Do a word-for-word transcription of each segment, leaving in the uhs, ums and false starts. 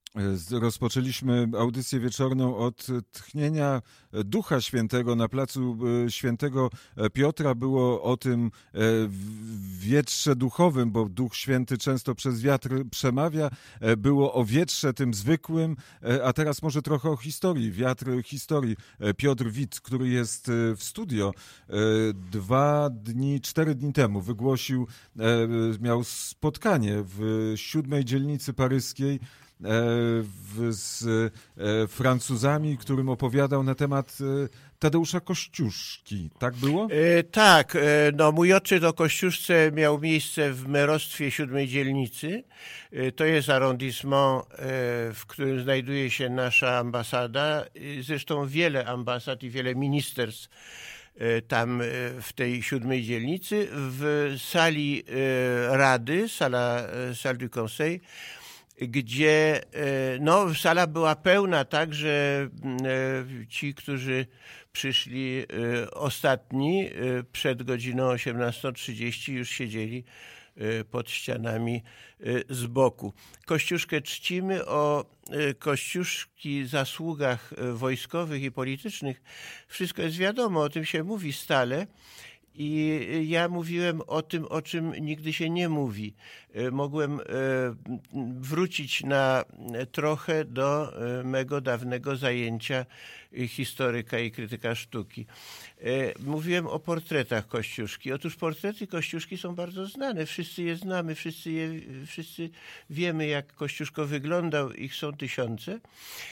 Rozpoczęliśmy audycję wieczorną od tchnienia Ducha Świętego na placu Świętego Piotra. Było o tym wietrze duchowym, bo Duch Święty często przez wiatr przemawia. Było o wietrze tym zwykłym, a teraz może trochę o historii. Wiatr historii. Piotr Wit, który jest w studio, dwa dni, cztery dni temu wygłosił, miał spotkanie w siódmej dzielnicy paryskiej z Francuzami, którym opowiadał na temat Tadeusza Kościuszki. Tak było? E, tak. E, no, mój odczyt o Kościuszce miał miejsce w merostwie siódmej dzielnicy. E, to jest arrondissement, e, w którym znajduje się nasza ambasada. E, zresztą wiele ambasad i wiele ministerstw e, tam e, w tej siódmej dzielnicy. W sali e, Rady, sala, e, salle du Conseil, gdzie no, sala była pełna, tak, że ci, którzy przyszli ostatni przed godziną osiemnastą trzydzieści, już siedzieli pod ścianami z boku. Kościuszkę czcimy. O Kościuszki zasługach wojskowych i politycznych wszystko jest wiadomo, o tym się mówi stale. I ja mówiłem o tym, o czym nigdy się nie mówi. Mogłem wrócić na trochę do mego dawnego zajęcia historyka i krytyka sztuki. Mówiłem o portretach Kościuszki. Otóż portrety Kościuszki są bardzo znane. Wszyscy je znamy, wszyscy, je, wszyscy wiemy, jak Kościuszko wyglądał. Ich są tysiące.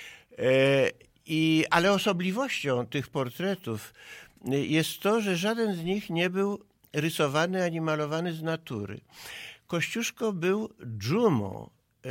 I, ale osobliwością tych portretów jest to, że żaden z nich nie był rysowany ani malowany z natury. Kościuszko był dżumą e,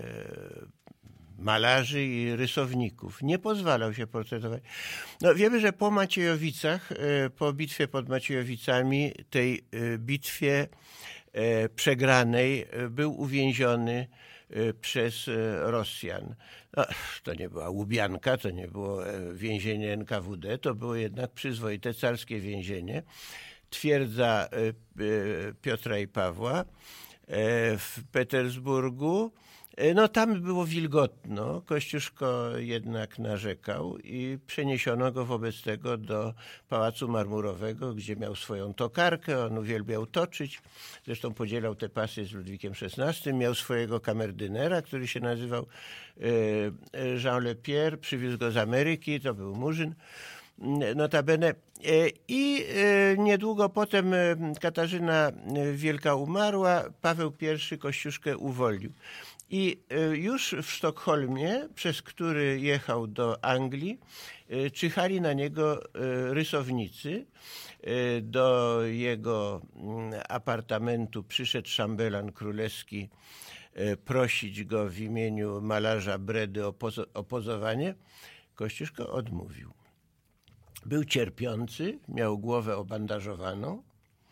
malarzy i rysowników. Nie pozwalał się portretować. No, wiemy, że po Maciejowicach, e, po bitwie pod Maciejowicami, tej e, bitwie e, przegranej, e, był uwięziony przez Rosjan. No, to nie była Łubianka, to nie było więzienie N K W D, to było jednak przyzwoite carskie więzienie. Twierdza Piotra i Pawła w Petersburgu. No tam było wilgotno, Kościuszko jednak narzekał i przeniesiono go wobec tego do Pałacu Marmurowego, gdzie miał swoją tokarkę, on uwielbiał toczyć, zresztą podzielał te pasy z Ludwikiem szesnastym, miał swojego kamerdynera, który się nazywał Jean Lepierre, przywiózł go z Ameryki, to był Murzyn. Notabene. I niedługo potem Katarzyna Wielka umarła, Paweł I Kościuszkę uwolnił. I już w Sztokholmie, przez który jechał do Anglii, czyhali na niego rysownicy. Do jego apartamentu przyszedł szambelan królewski prosić go w imieniu malarza Bredy o, pozo- o pozowanie. Kościuszko odmówił. Był cierpiący, miał głowę obandażowaną,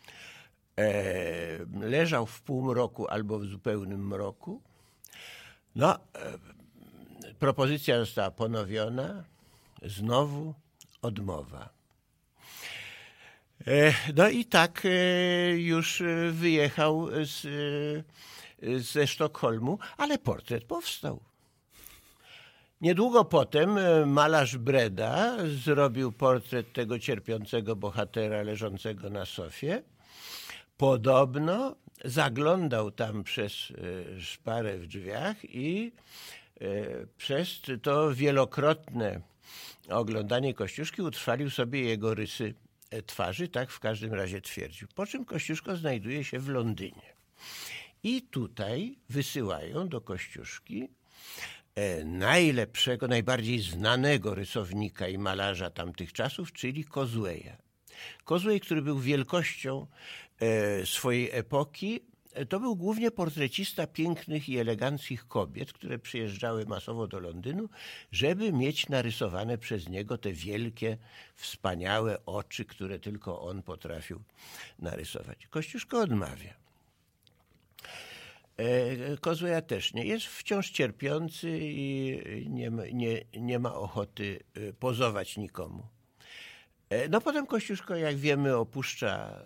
e, leżał w półmroku albo w zupełnym mroku. No, e, propozycja została ponowiona, znowu odmowa. E, no i tak e, już wyjechał z, e, ze Sztokholmu, ale portret powstał. Niedługo potem malarz Breda zrobił portret tego cierpiącego bohatera leżącego na sofie. Podobno zaglądał tam przez szparę w drzwiach i przez to wielokrotne oglądanie Kościuszki utrwalił sobie jego rysy twarzy, tak w każdym razie twierdził. Po czym Kościuszko znajduje się w Londynie. I tutaj wysyłają do Kościuszki najlepszego, najbardziej znanego rysownika i malarza tamtych czasów, czyli Kozłeja. Kozłej, który był wielkością swojej epoki, to był głównie portrecista pięknych i eleganckich kobiet, które przyjeżdżały masowo do Londynu, żeby mieć narysowane przez niego te wielkie, wspaniałe oczy, które tylko on potrafił narysować. Kościuszko odmawia. Kozłeja też nie. Jest wciąż cierpiący i nie, nie, nie ma ochoty pozować nikomu. No potem Kościuszko, jak wiemy, opuszcza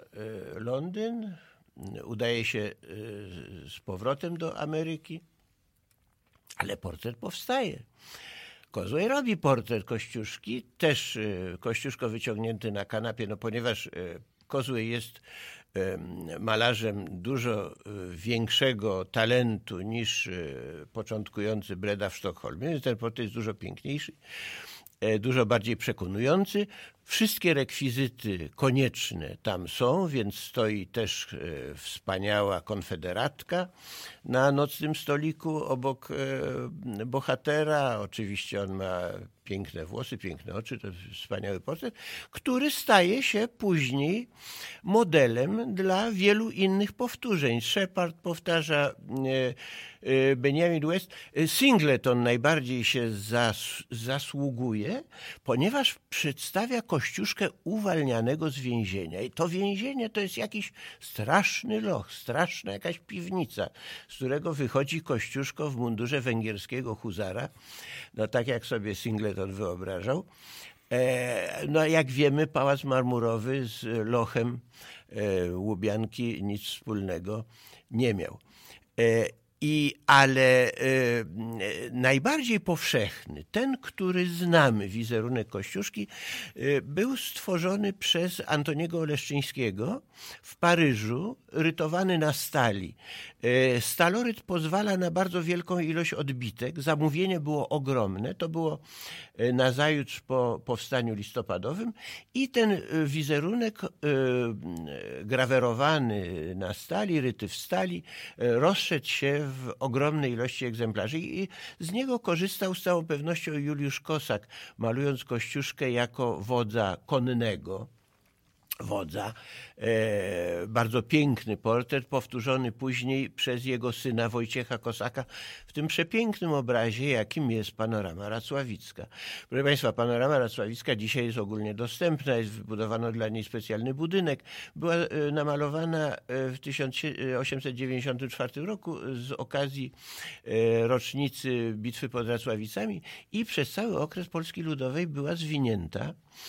Londyn, udaje się z powrotem do Ameryki Ale portret powstaje. Kozłej robi portret Kościuszki, też Kościuszko wyciągnięty na kanapie, no ponieważ Kozłej jest malarzem dużo większego talentu niż początkujący Breda w Sztokholmie. Ten portret jest dużo piękniejszy, dużo bardziej przekonujący. Wszystkie rekwizyty konieczne tam są, więc stoi też wspaniała konfederatka na nocnym stoliku obok bohatera. Oczywiście on ma piękne włosy, piękne oczy, to jest wspaniały portret, który staje się później modelem dla wielu innych powtórzeń. Shepard powtarza, Benjamin West. Singleton najbardziej się zas zasługuje, ponieważ przedstawia Kościuszkę uwalnianego z więzienia. I to więzienie to jest jakiś straszny loch, straszna jakaś piwnica, z którego wychodzi Kościuszko w mundurze węgierskiego huzara. No tak jak sobie Singleton wyobrażał. E, no jak wiemy, Pałac Marmurowy z lochem e, Łubianki nic wspólnego nie miał. E, I, ale e, najbardziej powszechny, ten, który znamy, wizerunek Kościuszki, e, był stworzony przez Antoniego Oleszczyńskiego w Paryżu, rytowany na stali. E, staloryt pozwala na bardzo wielką ilość odbitek. Zamówienie było ogromne, to było nazajutrz po powstaniu listopadowym i ten wizerunek e, grawerowany na stali, ryty w stali, e, rozszedł się w ogromnej ilości egzemplarzy i z niego korzystał z całą pewnością Juliusz Kosak, malując Kościuszkę jako wodza konnego. Wodza. E, bardzo piękny portret, powtórzony później przez jego syna Wojciecha Kosaka w tym przepięknym obrazie, jakim jest panorama racławicka. Proszę Państwa, panorama racławicka dzisiaj jest ogólnie dostępna, jest wybudowano dla niej specjalny budynek. Była e, namalowana w tysiąc osiemset dziewięćdziesiątym czwartym roku z okazji e, rocznicy bitwy pod Racławicami i przez cały okres Polski Ludowej była zwinięta.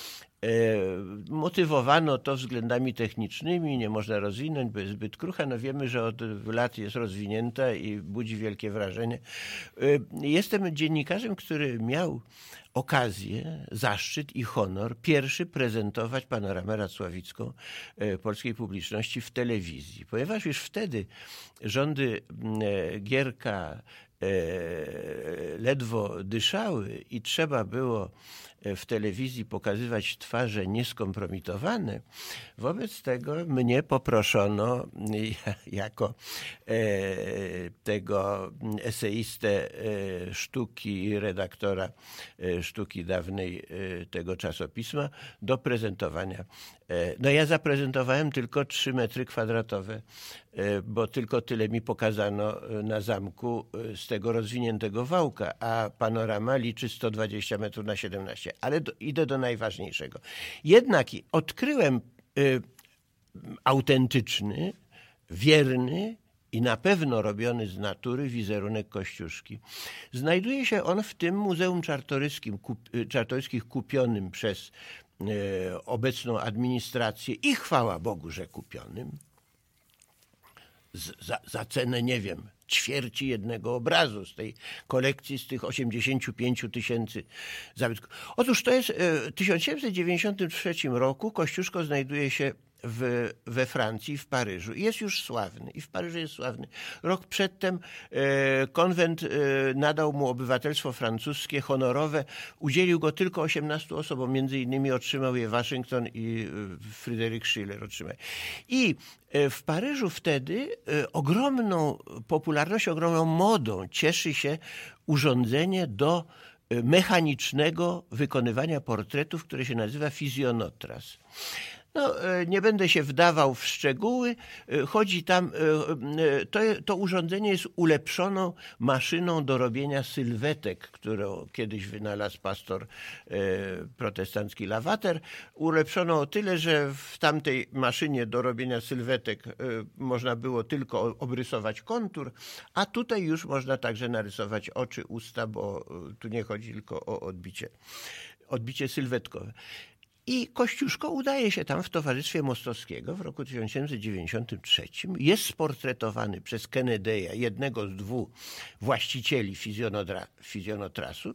Motywowano to względami technicznymi, nie można rozwinąć, bo jest zbyt krucha. No wiemy, że od lat jest rozwinięta i budzi wielkie wrażenie. Jestem dziennikarzem, który miał okazję, zaszczyt i honor pierwszy prezentować panoramę racławicką polskiej publiczności w telewizji. Ponieważ już wtedy rządy Gierka ledwo dyszały i trzeba było w telewizji pokazywać twarze nieskompromitowane. Wobec tego mnie poproszono jako tego eseistę sztuki, redaktora sztuki dawnej tego czasopisma do prezentowania. No ja zaprezentowałem tylko trzy metry kwadratowe, bo tylko tyle mi pokazano na zamku z tego rozwiniętego wałka, a panorama liczy sto dwadzieścia metrów na siedemnaście. Ale do, idę do najważniejszego. Jednak odkryłem y, autentyczny, wierny i na pewno robiony z natury wizerunek Kościuszki. Znajduje się on w tym Muzeum Czartoryskim, kup, Czartoryskich kupionym przez y, obecną administrację i chwała Bogu, że kupionym. Z, za, za cenę, nie wiem, ćwierci jednego obrazu z tej kolekcji, z tych osiemdziesięciu pięciu tysięcy zabytków. Otóż to jest w tysiąc siedemset dziewięćdziesiątym trzecim roku Kościuszko znajduje się w, we Francji, w Paryżu. I jest już sławny. I w Paryżu jest sławny. Rok przedtem e, konwent e, nadał mu obywatelstwo francuskie, honorowe. Udzielił go tylko osiemnastu osobom. Między innymi otrzymał je Waszyngton i e, Fryderyk Schiller otrzymał. I e, w Paryżu wtedy e, ogromną popularnością, ogromną modą cieszy się urządzenie do e, mechanicznego wykonywania portretów, które się nazywa fizjonotras. No, nie będę się wdawał w szczegóły. Chodzi tam, to, to urządzenie jest ulepszoną maszyną do robienia sylwetek, którą kiedyś wynalazł pastor protestancki Lavater. Ulepszono o tyle, że w tamtej maszynie do robienia sylwetek można było tylko obrysować kontur, a tutaj już można także narysować oczy, usta, bo tu nie chodzi tylko o odbicie, odbicie sylwetkowe. I Kościuszko udaje się tam w towarzystwie Mostowskiego w roku tysiąc siedemset dziewięćdziesiątym trzecim. Jest sportretowany przez Kennedy'a, jednego z dwóch właścicieli fizjonotrasu.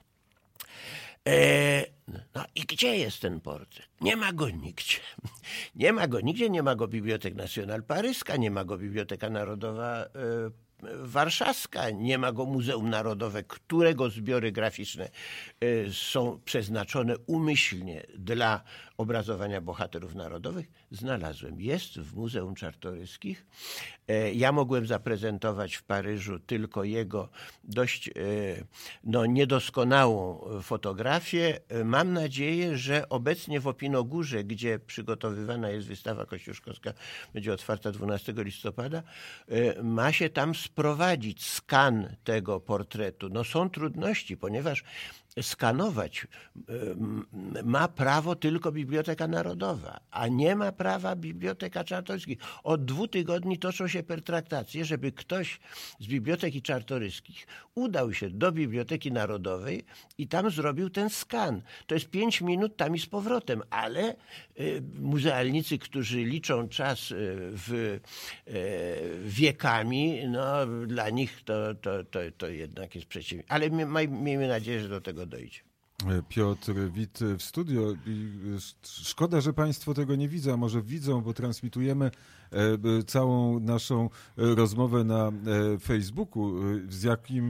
No i gdzie jest ten portret? Nie ma go nigdzie. Nie ma go nigdzie, nie ma go Biblioteka Nacional Paryska, nie ma go Biblioteka Narodowa Warszawska, nie ma go Muzeum Narodowe, którego zbiory graficzne są przeznaczone umyślnie dla obrazowania bohaterów narodowych. Znalazłem. Jest w Muzeum Czartoryskich. Ja mogłem zaprezentować w Paryżu tylko jego dość no, niedoskonałą fotografię. Mam nadzieję, że obecnie w Opinogórze, gdzie przygotowywana jest wystawa kościuszkowska, będzie otwarta dwunastego listopada, ma się tam sprowadzić skan tego portretu. No są trudności, ponieważ skanować ma prawo tylko Biblioteka Narodowa, a nie ma prawa Biblioteka Czartoryskich. Od dwóch tygodni toczą się pertraktacje, żeby ktoś z Biblioteki Czartoryskich udał się do Biblioteki Narodowej i tam zrobił ten skan. To jest pięć minut tam i z powrotem, ale muzealnicy, którzy liczą czas w wiekami, no dla nich to, to, to, to jednak jest przeciwnie. Ale miejmy nadzieję, że do tego dojdzie. Piotr Wit w studio. Szkoda, że Państwo tego nie widzą, a może widzą, bo transmitujemy całą naszą rozmowę na Facebooku, z jakim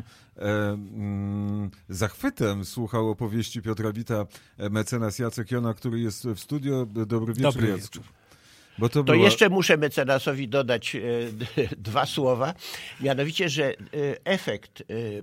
zachwytem słuchał opowieści Piotra Wita mecenas Jacek Jona, który jest w studio. Dobry wieczór. Dobry wieczór. Bo to, to była... jeszcze muszę mecenasowi dodać e, dwa słowa, mianowicie, że e, efekt, e, e,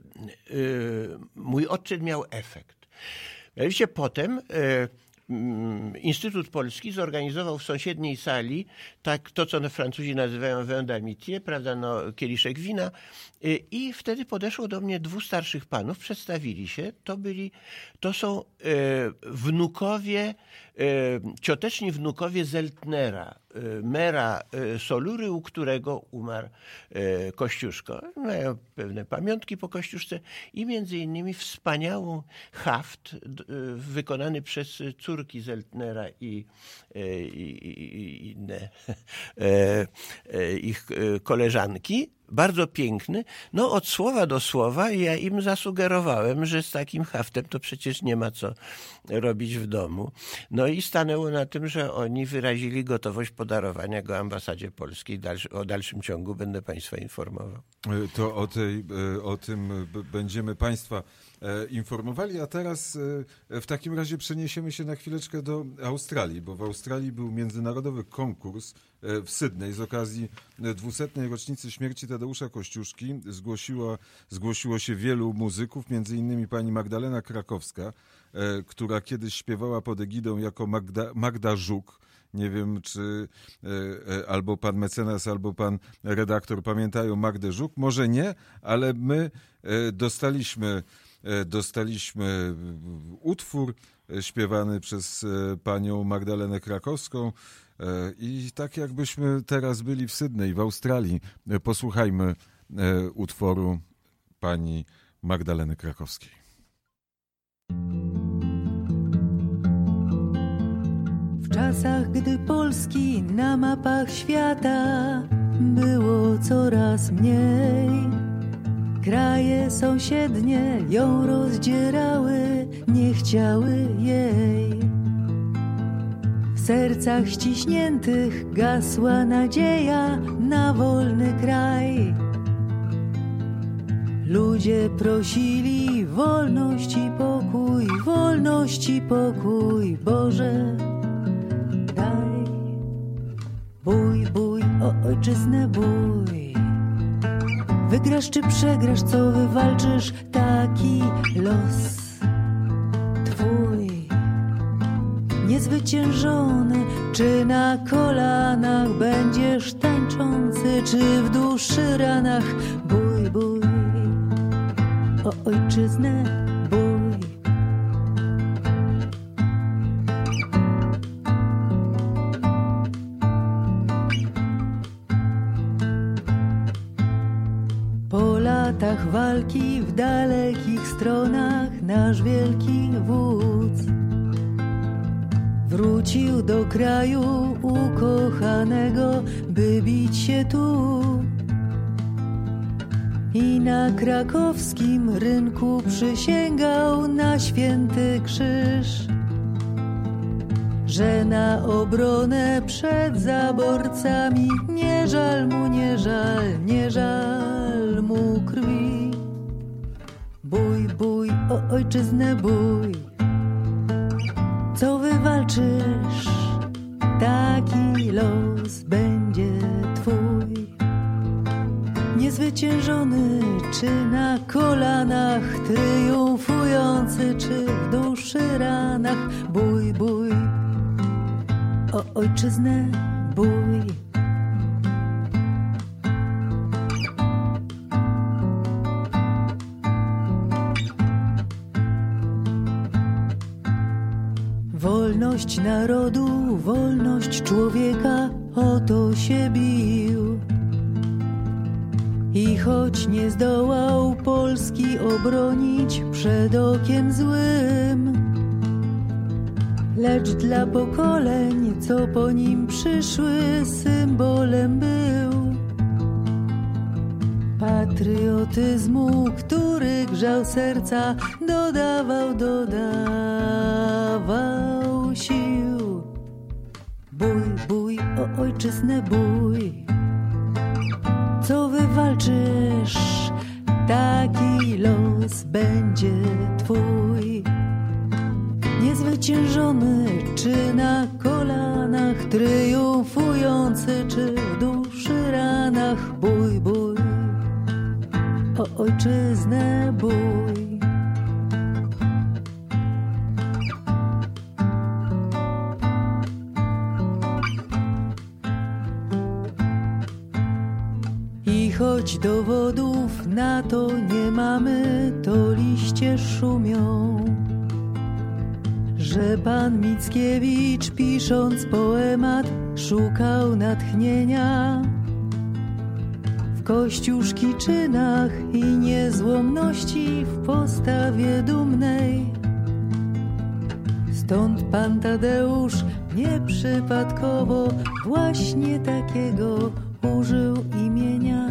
mój odczyn miał efekt. Mianowicie potem e, Instytut Polski zorganizował w sąsiedniej sali tak to, co Francuzi nazywają vin d'amitié, prawda, no, kieliszek wina. I wtedy podeszło do mnie dwóch starszych panów, przedstawili się. To byli, to są e, wnukowie, e, cioteczni wnukowie Zeltnera, e, mera e, Solury, u którego umarł e, Kościuszko. Mają pewne pamiątki po Kościuszce i między innymi wspaniałą haft e, wykonany przez córki Zeltnera i, e, i, i inne e, e, ich e, koleżanki. Bardzo piękny. No od słowa do słowa ja im zasugerowałem, że z takim haftem to przecież nie ma co robić w domu. No i stanęło na tym, że oni wyrazili gotowość podarowania go ambasadzie polskiej. Dalszy, o dalszym ciągu będę Państwa informował. To o, tej, o tym będziemy Państwa informowali, a teraz w takim razie przeniesiemy się na chwileczkę do Australii, bo w Australii był międzynarodowy konkurs w Sydney z okazji dwusetnej rocznicy śmierci Tadeusza Kościuszki. Zgłosiło, zgłosiło się wielu muzyków, między innymi pani Magdalena Krakowska, która kiedyś śpiewała pod egidą jako Magda, Magda Żuk. Nie wiem, czy albo pan mecenas, albo pan redaktor pamiętają Magdę Żuk. Może nie, ale my dostaliśmy, dostaliśmy utwór śpiewany przez panią Magdalenę Krakowską. I tak jakbyśmy teraz byli w Sydney, w Australii, posłuchajmy utworu pani Magdaleny Krakowskiej. W czasach, gdy Polski na mapach świata było coraz mniej, kraje sąsiednie ją rozdzierały, nie chciały jej. W sercach ściśniętych gasła nadzieja na wolny kraj. Ludzie prosili wolność i pokój, wolność i pokój, Boże, daj. Bój, bój, o ojczyznę bój. Wygrasz czy przegrasz, co wywalczysz, taki los twój. Niezwyciężony, czy na kolanach będziesz tańczący, czy w duszy ranach. Bój, bój, o ojczyznę bój. Po latach walki w dalekich stronach nasz wielki wódz wrócił do kraju ukochanego, by bić się tu. I na krakowskim rynku przysięgał na święty krzyż, że na obronę przed zaborcami nie żal mu, nie żal, nie żal mu krwi. Bój, bój, o ojczyznę bój, co wywalczysz, taki los będzie twój. Niezwyciężony, czy na kolanach, triumfujący, czy w duszy ranach. Bój, bój, o ojczyznę bój. Wolność narodu, wolność człowieka, o to się bił. I choć nie zdołał Polski obronić przed okiem złym, lecz dla pokoleń, co po nim przyszły, symbolem był patriotyzmu, który grzał serca, dodawał, dodawał sił. Bój, bój, o ojczyznę bój, co wywalczysz, taki los będzie twój. Niezwyciężony, czy na kolanach, triumfujący, czy w duszy ranach. Bój, bój, o ojczyznę bój. I choć dowodów na to nie mamy, to liście szumią, że pan Mickiewicz, pisząc poemat, szukał natchnienia w kościuszki-czynach i niezłomności w postawie dumnej. Stąd pan Tadeusz nieprzypadkowo właśnie takiego użył imienia.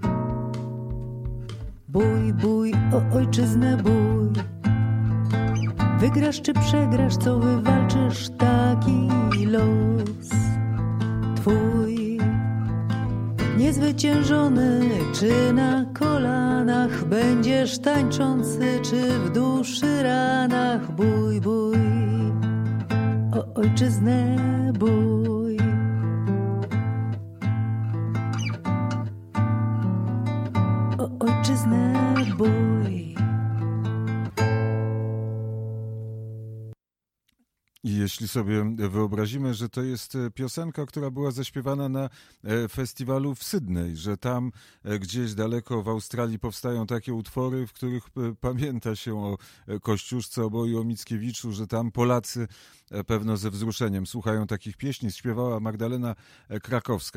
Bój, bój, o ojczyznę bój, wygrasz czy przegrasz, co wywalczysz, taki los twój. Niezwyciężony, czy na kolanach, będziesz tańczący, czy w duszy ranach. Bój, bój, o ojczyznę bój. O ojczyznę bój. I jeśli sobie wyobrazimy, że to jest piosenka, która była zaśpiewana na festiwalu w Sydney, że tam gdzieś daleko w Australii powstają takie utwory, w których pamięta się o Kościuszce, oboju o Mickiewiczu, że tam Polacy pewno ze wzruszeniem słuchają takich pieśni, śpiewała Magdalena Krakowska.